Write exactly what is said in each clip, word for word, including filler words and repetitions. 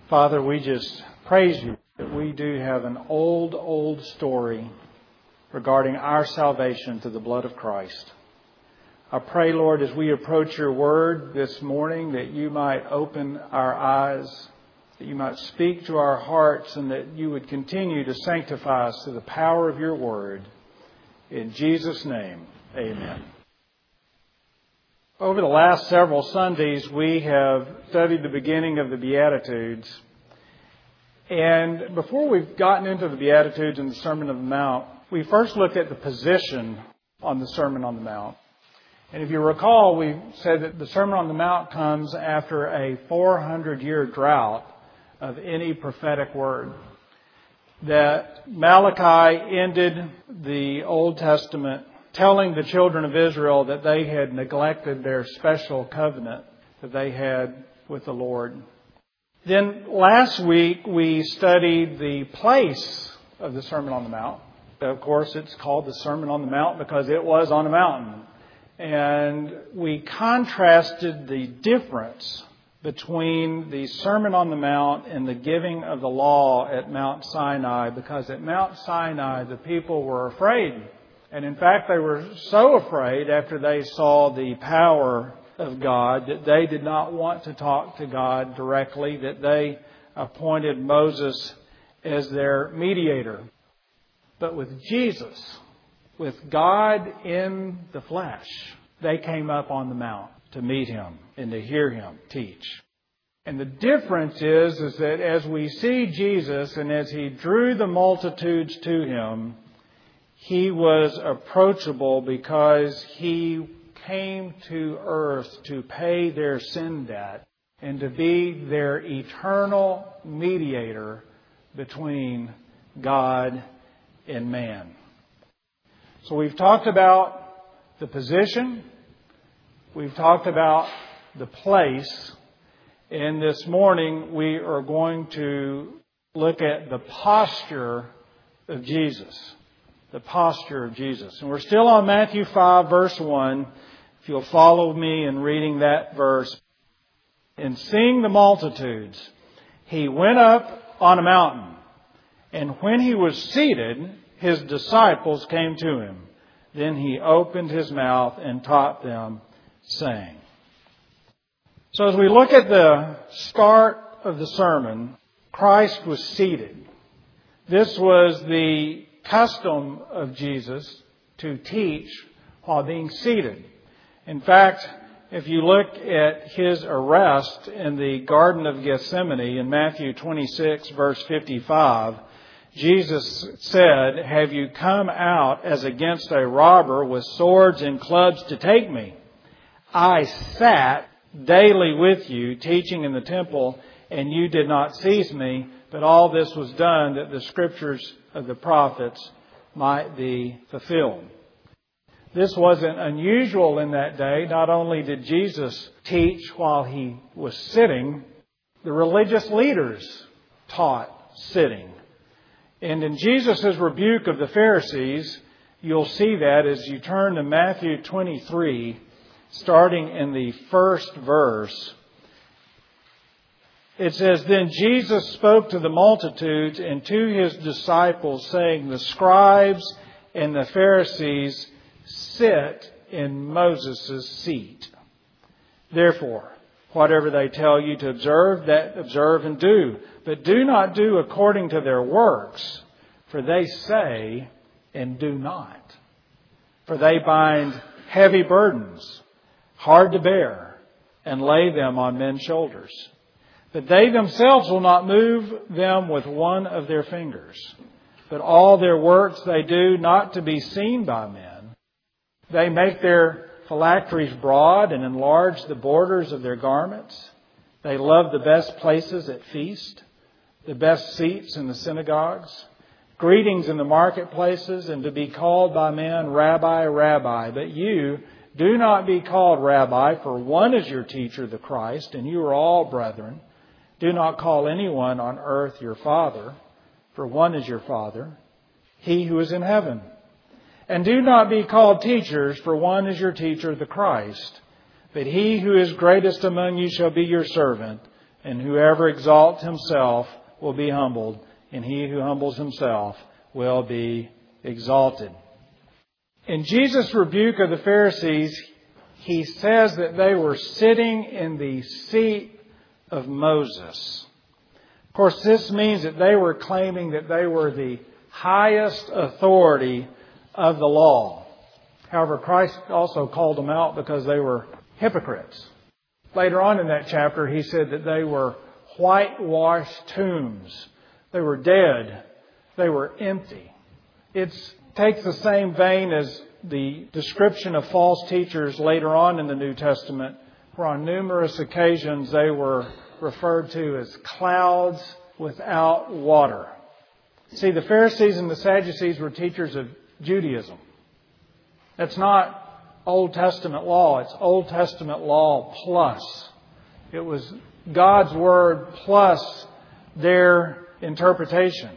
Father, we just praise you that we do have an old, old story regarding our salvation through the blood of Christ. I pray, Lord, as we approach your word this morning, that you might open our eyes, that you might speak to our hearts, and that you would continue to sanctify us through the power of your word. In Jesus' name, amen. Over the last several Sundays, we have studied the beginning of the Beatitudes. And before we've gotten into the Beatitudes and the Sermon on the Mount, we first looked at the position on the Sermon on the Mount. And if you recall, we said that the Sermon on the Mount comes after a four hundred year drought of any prophetic word. That Malachi ended the Old Testament telling the children of Israel that they had neglected their special covenant that they had with the Lord. Then last week we studied the place of the Sermon on the Mount. Of course, it's called the Sermon on the Mount because it was on a mountain. And we contrasted the difference between the Sermon on the Mount and the giving of the law at Mount Sinai, because at Mount Sinai the people were afraid. And in fact, they were so afraid after they saw the power of God that they did not want to talk to God directly, that they appointed Moses as their mediator. But with Jesus, with God in the flesh, they came up on the mount to meet him and to hear him teach. And the difference is, is that as we see Jesus and as he drew the multitudes to him, he was approachable because he came to earth to pay their sin debt and to be their eternal mediator between God and man. So we've talked about the position, we've talked about the place, and this morning we are going to look at the posture of Jesus. The posture of Jesus. And we're still on Matthew five, verse one. If you'll follow me in reading that verse. And seeing the multitudes, he went up on a mountain. And when he was seated, his disciples came to him. Then he opened his mouth and taught them, saying. So as we look at the start of the sermon, Christ was seated. This was the custom of Jesus to teach while being seated. In fact, if you look at his arrest in the Garden of Gethsemane in Matthew twenty-six, verse fifty-five, Jesus said, "Have you come out as against a robber with swords and clubs to take me? I sat daily with you, teaching in the temple, and you did not seize me. But all this was done that the scriptures of the prophets might be fulfilled." This wasn't unusual in that day. Not only did Jesus teach while he was sitting, the religious leaders taught sitting. And in Jesus' rebuke of the Pharisees, you'll see that as you turn to Matthew twenty-three, starting in the first verse. It says, "Then Jesus spoke to the multitudes and to his disciples, saying, the scribes and the Pharisees sit in Moses' seat. Therefore, whatever they tell you to observe, that observe and do. But do not do according to their works, for they say and do not. For they bind heavy burdens, hard to bear, and lay them on men's shoulders. But they themselves will not move them with one of their fingers. But all their works they do not to be seen by men. They make their phylacteries broad and enlarge the borders of their garments. They love the best places at feast, the best seats in the synagogues, greetings in the marketplaces, and to be called by men, Rabbi, Rabbi. But you do not be called Rabbi, for one is your teacher, the Christ, and you are all brethren. Do not call anyone on earth your father, for one is your Father, he who is in heaven. And do not be called teachers, for one is your teacher, the Christ. But he who is greatest among you shall be your servant. And whoever exalts himself will be humbled, and he who humbles himself will be exalted. In Jesus' rebuke of the Pharisees, he says that they were sitting in the seat of Moses. Of course, this means that they were claiming that they were the highest authority of the law. However, Christ also called them out because they were hypocrites. Later on in that chapter, he said that they were whitewashed tombs. They were dead. They were empty. It takes the same vein as the description of false teachers later on in the New Testament, where on numerous occasions they were referred to as clouds without water. See, the Pharisees and the Sadducees were teachers of Judaism. That's not Old Testament law. It's Old Testament law plus. It was God's Word plus their interpretation.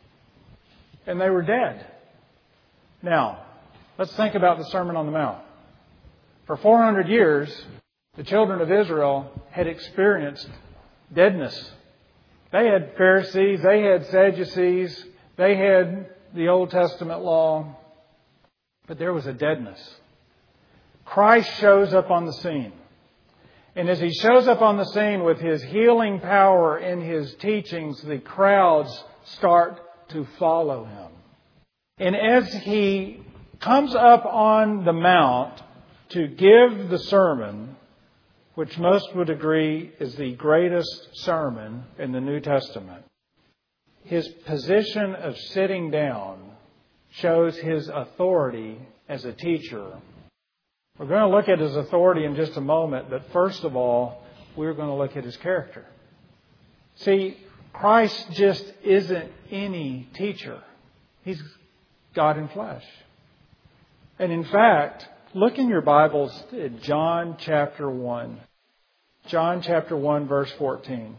And they were dead. Now, let's think about the Sermon on the Mount. For four hundred years, the children of Israel had experienced deadness. They had Pharisees, they had Sadducees, they had the Old Testament law, but there was a deadness. Christ shows up on the scene. And as he shows up on the scene with his healing power in his teachings, the crowds start to follow him. And as he comes up on the mount to give the sermon, which most would agree is the greatest sermon in the New Testament, his position of sitting down shows his authority as a teacher. We're going to look at his authority in just a moment, but first of all, we're going to look at his character. See, Christ just isn't any teacher. He's God in flesh. And in fact, look in your Bibles at John chapter one. John chapter one, verse fourteen.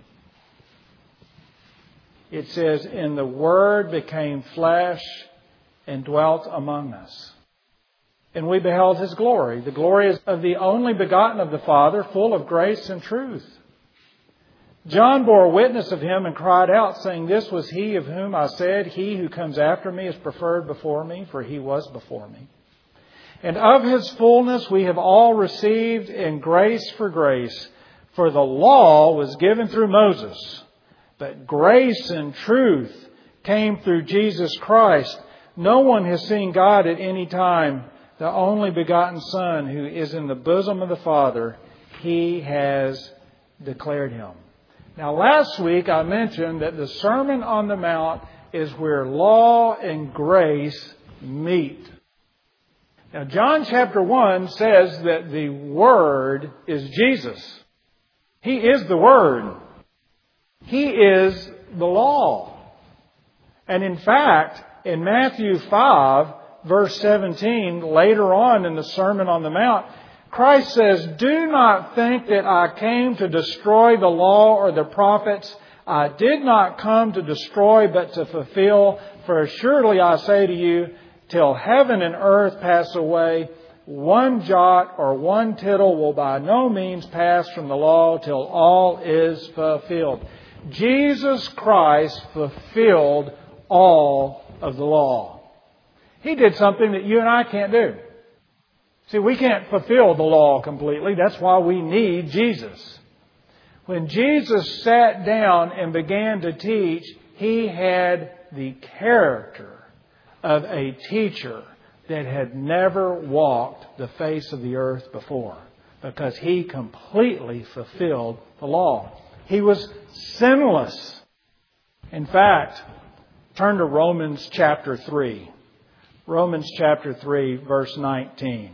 It says, "And the Word became flesh and dwelt among us. And we beheld His glory. The glory is of the only begotten of the Father, full of grace and truth. John bore witness of Him and cried out, saying, This was He of whom I said, He who comes after me is preferred before me, for He was before me. And of His fullness we have all received in grace for grace. For the law was given through Moses, but grace and truth came through Jesus Christ. No one has seen God at any time. The only begotten Son who is in the bosom of the Father, He has declared Him." Now, last week I mentioned that the Sermon on the Mount is where law and grace meet. Now, John chapter one says that the Word is Jesus. He is the Word. He is the law. And in fact, in Matthew five, verse seventeen, later on in the Sermon on the Mount, Christ says, "Do not think that I came to destroy the law or the prophets. I did not come to destroy, but to fulfill. For assuredly I say to you, till heaven and earth pass away, one jot or one tittle will by no means pass from the law till all is fulfilled." Jesus Christ fulfilled all of the law. He did something that you and I can't do. See, we can't fulfill the law completely. That's why we need Jesus. When Jesus sat down and began to teach, He had the character of a teacher that had never walked the face of the earth before, because He completely fulfilled the law. He was sinless. In fact, turn to Romans chapter three. Romans chapter three, verse nineteen.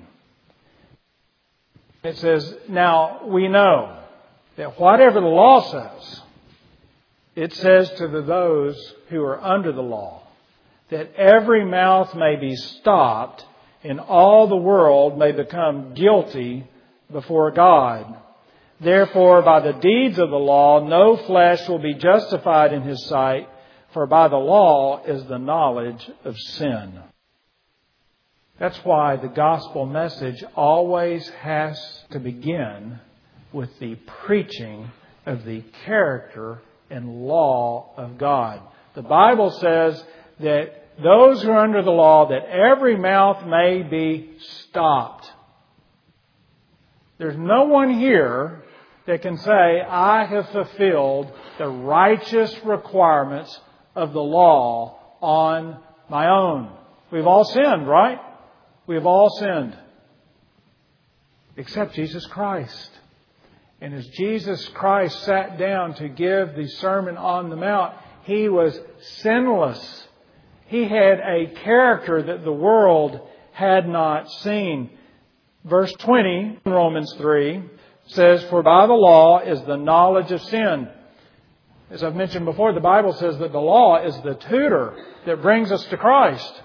It says, "Now we know that whatever the law says, it says to the, those who are under the law, that every mouth may be stopped and all the world may become guilty before God. Therefore, by the deeds of the law, no flesh will be justified in His sight, for by the law is the knowledge of sin." That's why the gospel message always has to begin with the preaching of the character and law of God. The Bible says that those who are under the law, that every mouth may be stopped. There's no one here that can say, I have fulfilled the righteous requirements of the law on my own. We've all sinned, right? We've all sinned. Except Jesus Christ. And as Jesus Christ sat down to give the Sermon on the Mount, He was sinless. He had a character that the world had not seen. Verse twenty in Romans three says, for by the law is the knowledge of sin. As I've mentioned before, the Bible says that the law is the tutor that brings us to Christ.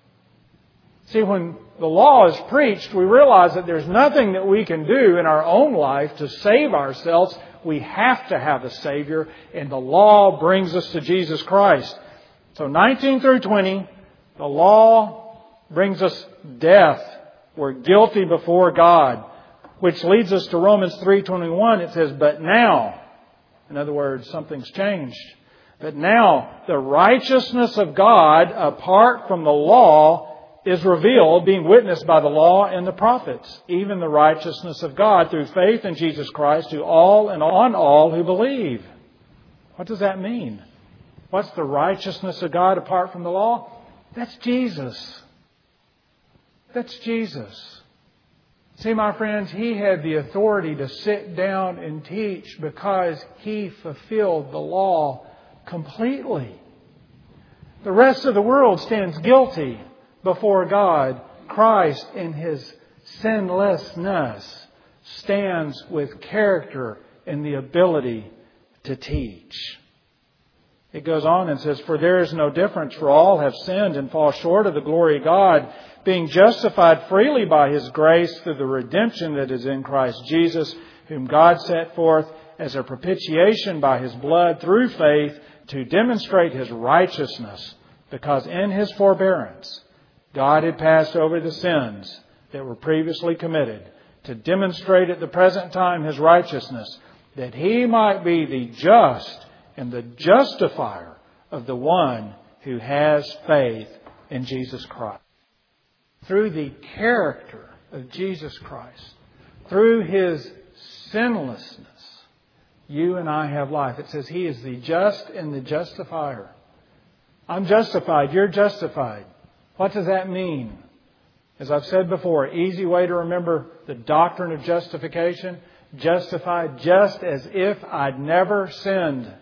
See, when the law is preached, we realize that there's nothing that we can do in our own life to save ourselves. We have to have a Savior, and the law brings us to Jesus Christ. So nineteen through twenty, the law brings us death. We're guilty before God. Which leads us to Romans three twenty-one. It says, but now, in other words, something's changed. But now, the righteousness of God apart from the law is revealed, being witnessed by the law and the prophets, even the righteousness of God through faith in Jesus Christ to all and on all who believe. What does that mean? What's the righteousness of God apart from the law? That's Jesus. That's Jesus. See, my friends, He had the authority to sit down and teach because He fulfilled the law completely. The rest of the world stands guilty before God. Christ, in His sinlessness, stands with character and the ability to teach. It goes on and says, for there is no difference, for all have sinned and fall short of the glory of God, being justified freely by His grace through the redemption that is in Christ Jesus, whom God set forth as a propitiation by His blood through faith to demonstrate His righteousness, because in His forbearance God had passed over the sins that were previously committed, to demonstrate at the present time His righteousness, that He might be the just and the justifier of the one who has faith in Jesus Christ. Through the character of Jesus Christ, through His sinlessness, you and I have life. It says He is the just and the justifier. I'm justified. You're justified. What does that mean? As I've said before, easy way to remember the doctrine of justification. Justified just as if I'd never sinned.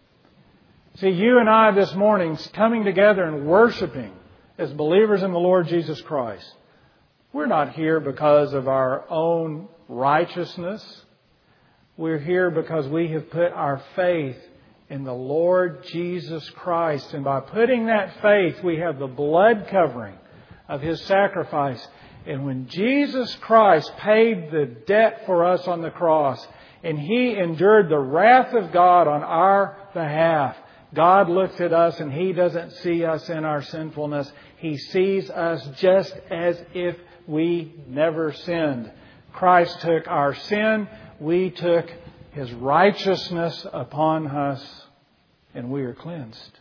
See, you and I this morning coming together and worshiping as believers in the Lord Jesus Christ. We're not here because of our own righteousness. We're here because we have put our faith in the Lord Jesus Christ. And by putting that faith, we have the blood covering of His sacrifice. And when Jesus Christ paid the debt for us on the cross, and He endured the wrath of God on our behalf, God looks at us and He doesn't see us in our sinfulness. He sees us just as if we never sinned. Christ took our sin. We took His righteousness upon us, and we are cleansed.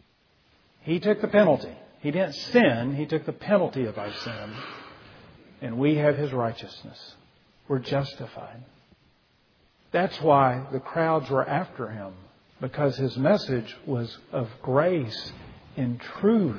He took the penalty. He didn't sin. He took the penalty of our sin. And we have His righteousness. We're justified. That's why the crowds were after Him. Because His message was of grace and truth.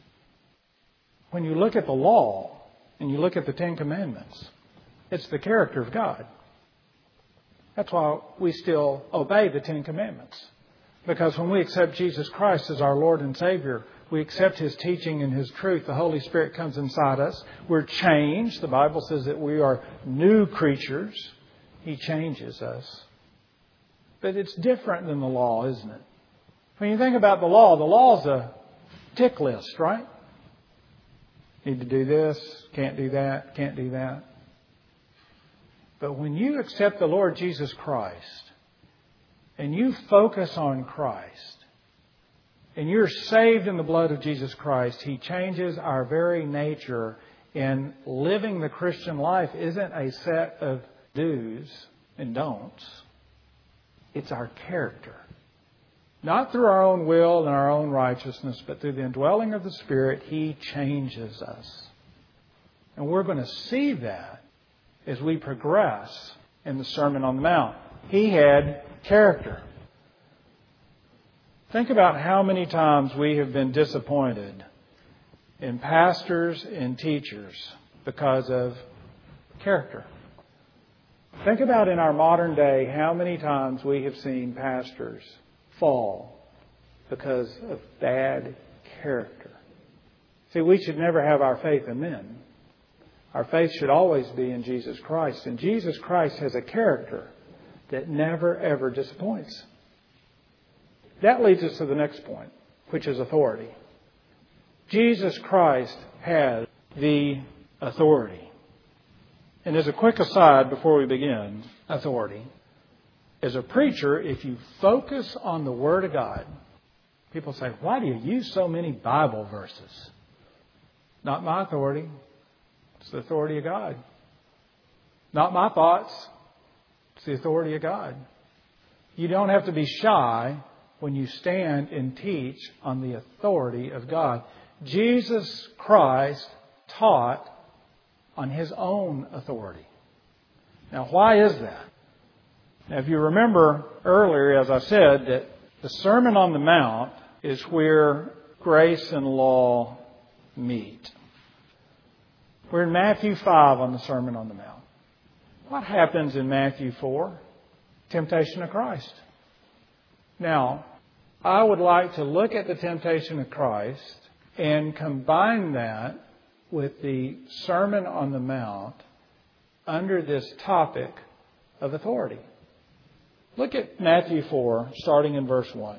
When you look at the law and you look at the Ten Commandments, it's the character of God. That's why we still obey the Ten Commandments. Because when we accept Jesus Christ as our Lord and Savior, we accept His teaching and His truth. The Holy Spirit comes inside us. We're changed. The Bible says that we are new creatures. He changes us. But it's different than the law, isn't it? When you think about the law, the law is a tick list, right? Need to do this, can't do that, can't do that. But when you accept the Lord Jesus Christ and you focus on Christ and you're saved in the blood of Jesus Christ, He changes our very nature. And living the Christian life isn't a set of do's and don'ts. It's our character. Not through our own will and our own righteousness, but through the indwelling of the Spirit, He changes us. And we're going to see that as we progress in the Sermon on the Mount. He had character. Think about how many times we have been disappointed in pastors and teachers because of character. Think about in our modern day how many times we have seen pastors fall because of bad character. See, we should never have our faith in men. Our faith should always be in Jesus Christ. And Jesus Christ has a character that never, ever disappoints. That leads us to the next point, which is authority. Jesus Christ has the authority. And as a quick aside before we begin, authority. As a preacher, if you focus on the Word of God, people say, why do you use so many Bible verses? Not my authority. It's the authority of God. Not my thoughts. It's the authority of God. You don't have to be shy when you stand and teach on the authority of God. Jesus Christ taught on His own authority. Now, why is that? Now, if you remember earlier, as I said, that the Sermon on the Mount is where grace and law meet. We're in Matthew five on the Sermon on the Mount. What happens in Matthew four? Temptation of Christ. Now, I would like to look at the temptation of Christ and combine that with the Sermon on the Mount under this topic of authority. Look at Matthew four, starting in verse one.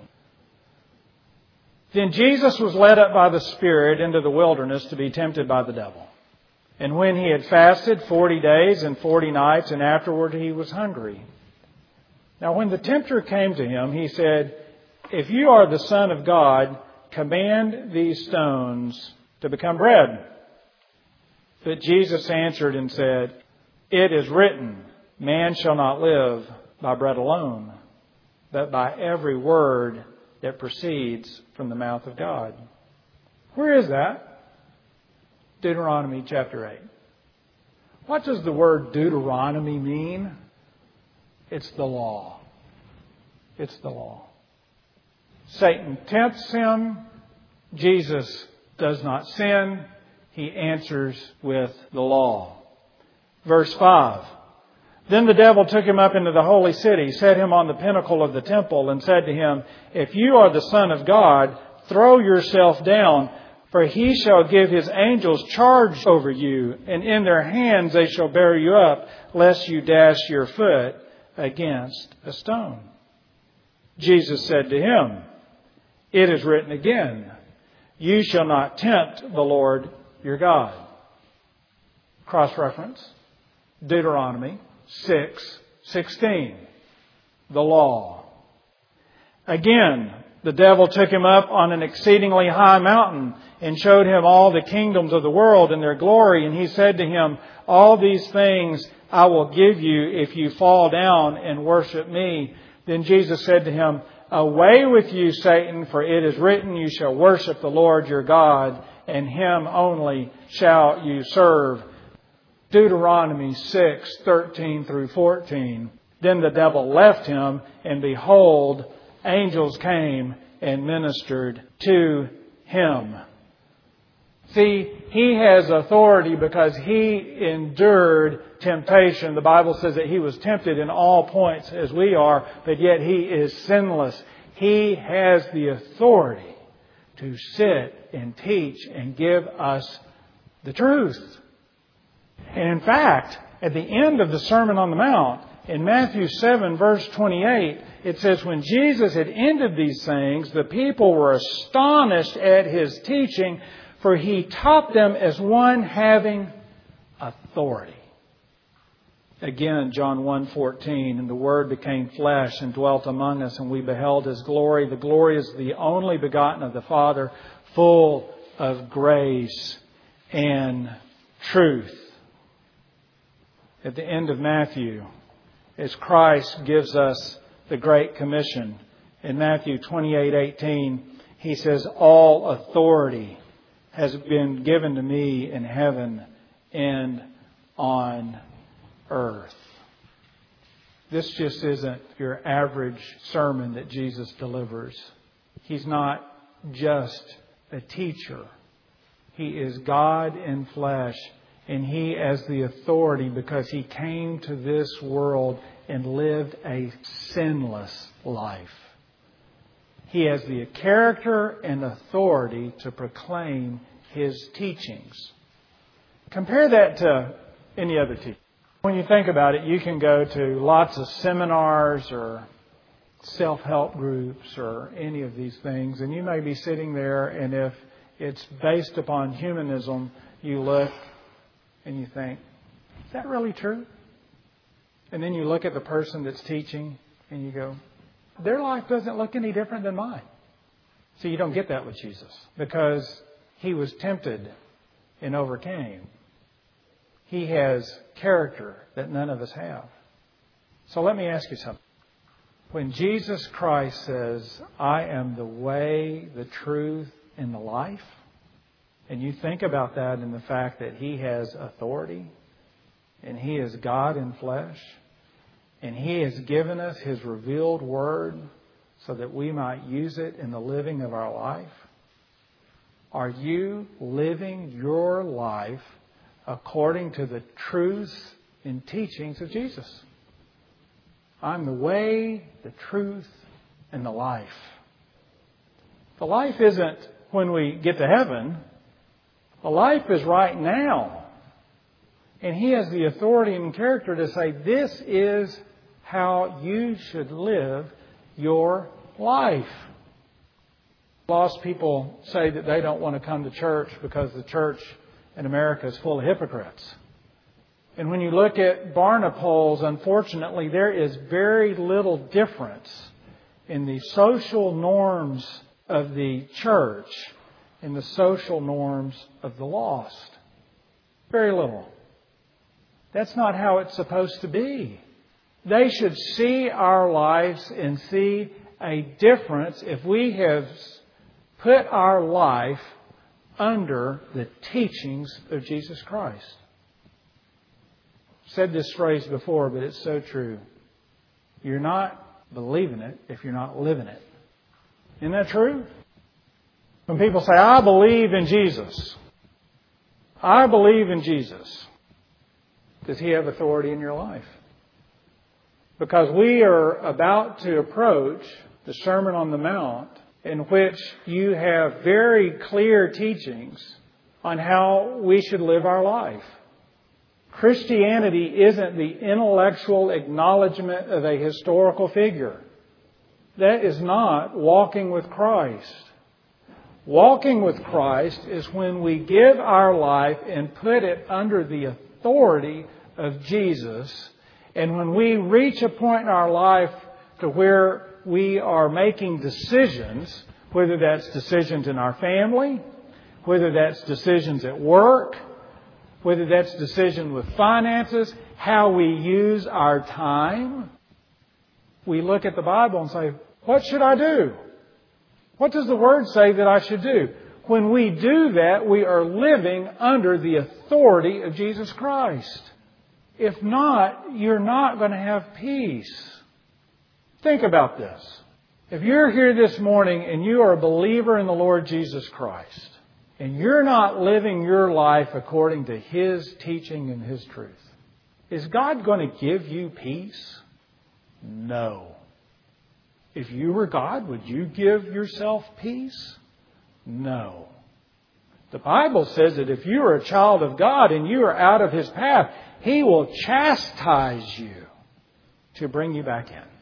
Then Jesus was led up by the Spirit into the wilderness to be tempted by the devil. And when He had fasted forty days and forty nights, and afterward He was hungry. Now when the tempter came to Him, He said, if you are the Son of God, command these stones to become bread. But Jesus answered and said, it is written, man shall not live by bread alone, but by every word that proceeds from the mouth of God. Where is that? Deuteronomy chapter eight. What does the word Deuteronomy mean? It's the law. It's the law. Satan tempts Him. Jesus does not sin. He answers with the law. Verse five. Then the devil took Him up into the holy city, set Him on the pinnacle of the temple, and said to Him, if you are the Son of God, throw yourself down, for He shall give His angels charge over you, and in their hands they shall bear you up, lest you dash your foot against a stone. Jesus said to him, it is written again, you shall not tempt the Lord your God. Cross-reference, Deuteronomy six sixteen, the law. Again, the devil took Him up on an exceedingly high mountain and showed Him all the kingdoms of the world and their glory. And He said to Him, all these things I will give you if you fall down and worship me. Then Jesus said to him, away with you, Satan, for it is written, you shall worship the Lord your God, and Him only shall you serve. Deuteronomy six thirteen through fourteen. Then the devil left him, and behold, angels came and ministered to him. See, he has authority because he endured temptation. The Bible says that he was tempted in all points as we are, but yet he is sinless. He has the authority to sit and teach and give us the truth. And in fact, at the end of the Sermon on the Mount, in Matthew seven, verse twenty-eight, it says, when Jesus had ended these things, the people were astonished at His teaching, for He taught them as one having authority. Again, John one fourteen, and the Word became flesh and dwelt among us, and we beheld His glory. The glory is the only begotten of the Father, full of grace and truth. At the end of Matthew, as Christ gives us the Great Commission. In Matthew twenty-eight eighteen, He says, all authority has been given to me in heaven and on earth. This just isn't your average sermon that Jesus delivers. He's not just a teacher. He is God in flesh, and He has the authority because He came to this world and lived a sinless life. He has the character and authority to proclaim His teachings. Compare that to any other teaching. When you think about it, you can go to lots of seminars or self-help groups or any of these things, and you may be sitting there, and if it's based upon humanism, you look and you think, is that really true? And then you look at the person that's teaching and you go, their life doesn't look any different than mine. So you don't get that with Jesus because He was tempted and overcame. He has character that none of us have. So let me ask you something. When Jesus Christ says, I am the way, the truth, and the life, and you think about that in the fact that He has authority, and He is God in flesh, and He has given us His revealed Word so that we might use it in the living of our life, are you living your life according to the truths and teachings of Jesus? I'm the way, the truth, and the life. The life isn't when we get to heaven. The life is right now. And He has the authority and character to say, this is how you should live your life. Lost people say that they don't want to come to church because the church in America is full of hypocrites. And when you look at Barna polls, unfortunately, there is very little difference in the social norms of the church and the social norms of the lost. Very little. That's not how it's supposed to be. They should see our lives and see a difference if we have put our life under the teachings of Jesus Christ. I've said this phrase before, but it's so true. You're not believing it if you're not living it. Isn't that true? When people say, I believe in Jesus. I believe in Jesus. Does He have authority in your life? Because we are about to approach the Sermon on the Mount, in which you have very clear teachings on how we should live our life. Christianity isn't the intellectual acknowledgement of a historical figure. That is not walking with Christ. Walking with Christ is when we give our life and put it under the authority of Jesus. And when we reach a point in our life to where we are making decisions, whether that's decisions in our family, whether that's decisions at work, whether that's decisions with finances, how we use our time, we look at the Bible and say, what should I do? What does the Word say that I should do? When we do that, we are living under the authority of Jesus Christ. If not, you're not going to have peace. Think about this. If you're here this morning and you are a believer in the Lord Jesus Christ, and you're not living your life according to His teaching and His truth, is God going to give you peace? No. If you were God, would you give yourself peace? No. The Bible says that if you are a child of God and you are out of His path, He will chastise you to bring you back in.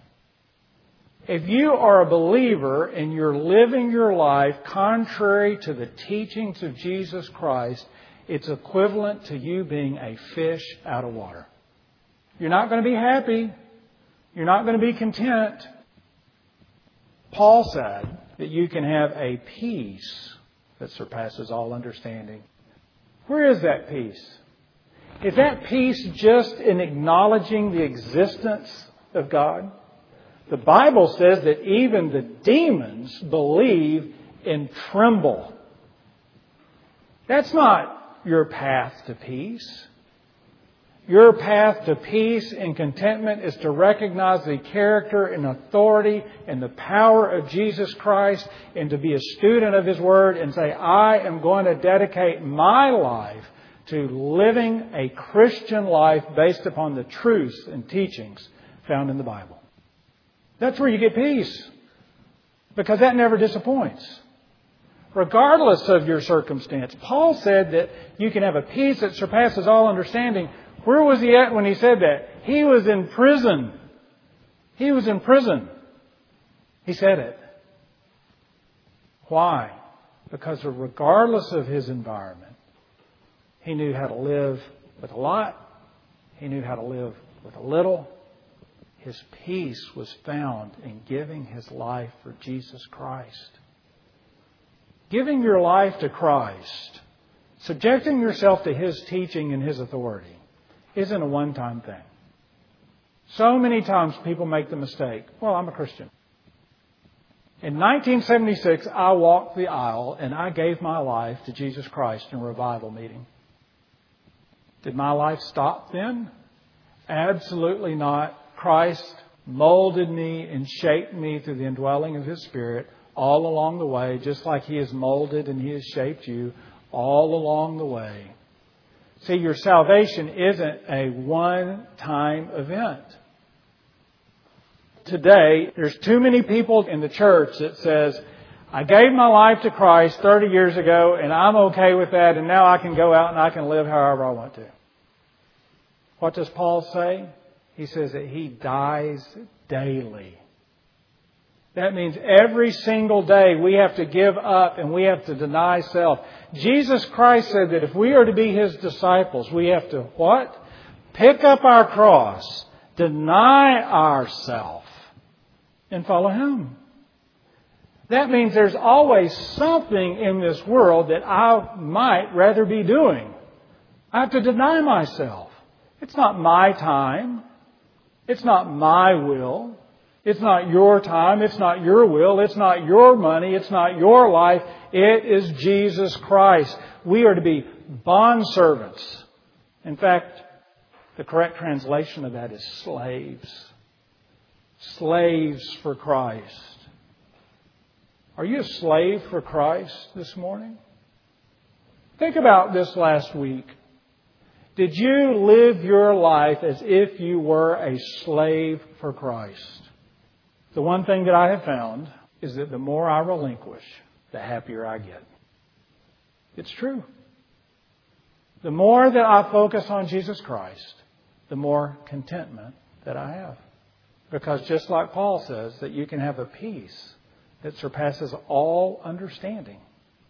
If you are a believer and you're living your life contrary to the teachings of Jesus Christ, it's equivalent to you being a fish out of water. You're not going to be happy. You're not going to be content. Paul said that you can have a peace that surpasses all understanding. Where is that peace? Is that peace just in acknowledging the existence of God? The Bible says that even the demons believe and tremble. That's not your path to peace. Your path to peace and contentment is to recognize the character and authority and the power of Jesus Christ and to be a student of His Word and say, I am going to dedicate my life to living a Christian life based upon the truths and teachings found in the Bible. That's where you get peace, because that never disappoints, regardless of your circumstance. Paul said that you can have a peace that surpasses all understanding. Where was he at when he said that? He was in prison. He was in prison. He said it. Why? Because regardless of his environment, he knew how to live with a lot. He knew how to live with a little. His peace was found in giving his life for Jesus Christ. Giving your life to Christ, subjecting yourself to His teaching and His authority, isn't a one-time thing. So many times people make the mistake, well, I'm a Christian. In nineteen seventy-six, I walked the aisle and I gave my life to Jesus Christ in a revival meeting. Did my life stop then? Absolutely not. Christ molded me and shaped me through the indwelling of His Spirit all along the way, just like He has molded and He has shaped you all along the way. See, your salvation isn't a one-time event. Today, there's too many people in the church that says, I gave my life to Christ thirty years ago and I'm okay with that, and now I can go out and I can live however I want to. What does Paul say? He says that he dies daily. That means every single day we have to give up and we have to deny self. Jesus Christ said that if we are to be His disciples, we have to what? Pick up our cross, deny ourself, and follow Him. That means there's always something in this world that I might rather be doing. I have to deny myself. It's not my time. It's not my will. It's not your time. It's not your will. It's not your money. It's not your life. It is Jesus Christ. We are to be bondservants. In fact, the correct translation of that is slaves. Slaves for Christ. Are you a slave for Christ this morning? Think about this last week. Did you live your life as if you were a slave for Christ? The one thing that I have found is that the more I relinquish, the happier I get. It's true. The more that I focus on Jesus Christ, the more contentment that I have. Because just like Paul says, that you can have a peace that surpasses all understanding.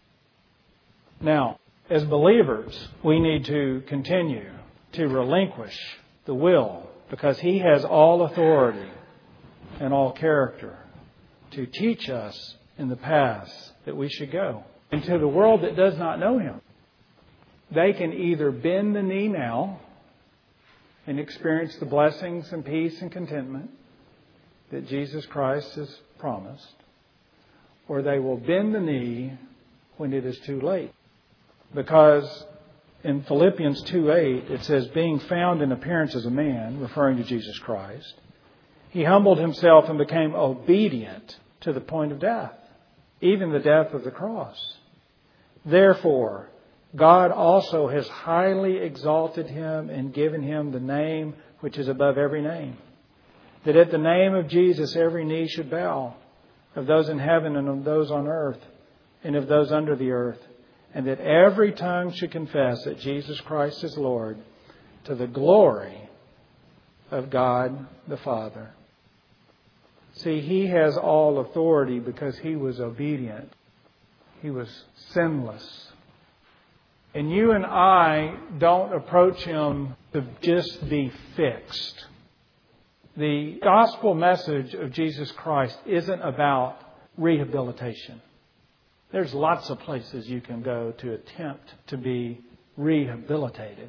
Now, as believers, we need to continue to relinquish the will, because He has all authority and all character to teach us in the paths that we should go. And to the world that does not know Him, they can either bend the knee now and experience the blessings and peace and contentment that Jesus Christ has promised, or they will bend the knee when it is too late. Because in Philippians two eight, it says, being found in appearance as a man, referring to Jesus Christ, He humbled Himself and became obedient to the point of death, even the death of the cross. Therefore, God also has highly exalted Him and given Him the name which is above every name, that at the name of Jesus every knee should bow, of those in heaven and of those on earth and of those under the earth, and that every tongue should confess that Jesus Christ is Lord, to the glory of God the Father. See, He has all authority because He was obedient. He was sinless. And you and I don't approach Him to just be fixed. The gospel message of Jesus Christ isn't about rehabilitation. There's lots of places you can go to attempt to be rehabilitated.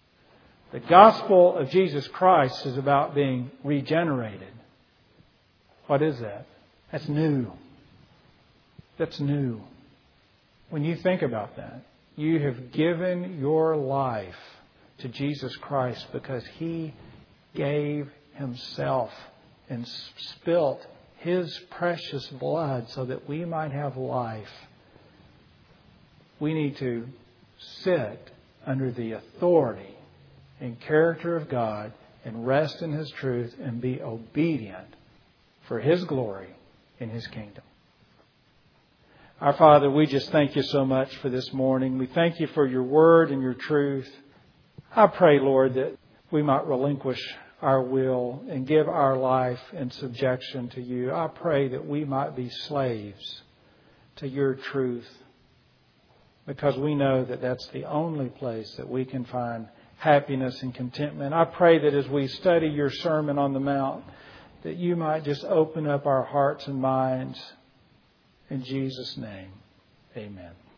The gospel of Jesus Christ is about being regenerated. What is that? That's new. That's new. When you think about that, you have given your life to Jesus Christ because He gave Himself and spilt His precious blood so that we might have life. We need to sit under the authority and character of God and rest in His truth and be obedient for His glory in His kingdom. Our Father, we just thank You so much for this morning. We thank You for Your word and Your truth. I pray, Lord, that we might relinquish our will and give our life in subjection to You. I pray that we might be slaves to Your truth, because we know that that's the only place that we can find happiness and contentment. I pray that as we study Your Sermon on the Mount, that You might just open up our hearts and minds. In Jesus' name, amen.